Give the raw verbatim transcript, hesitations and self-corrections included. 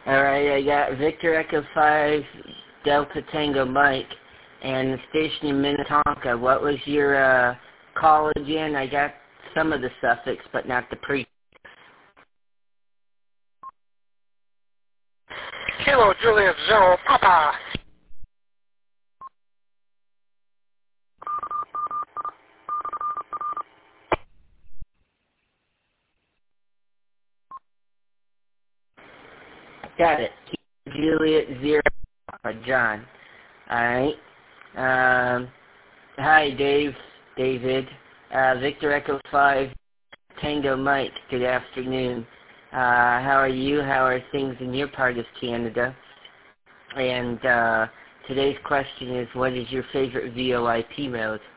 Alright, I got Victor Echo five, Delta Tango Mike, and the station in Minnetonka. What was your uh, call again? I got some of the suffix, but not the pre. Kilo Juliet Zero, Papa. Got it. Juliet Zero, Papa John. Alright. Um, hi, Dave, David. Uh, Victor Echo five, Tango Mike. Good afternoon. Uh, how are you? How are things in your part of Canada? And uh, today's question is, what is your favorite V O I P mode?